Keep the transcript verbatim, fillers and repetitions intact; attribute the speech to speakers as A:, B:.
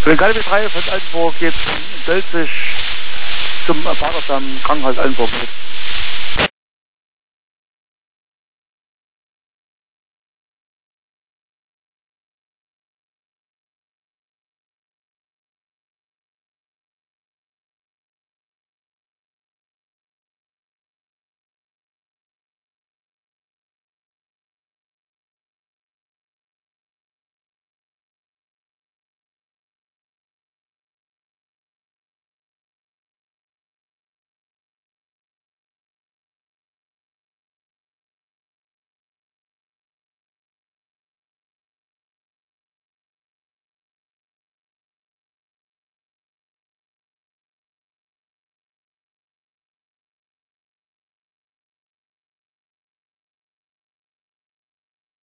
A: Für den K W drei von Altenburg geht von Dölzig zum Padersamen Krankenhaus Altenburg mit.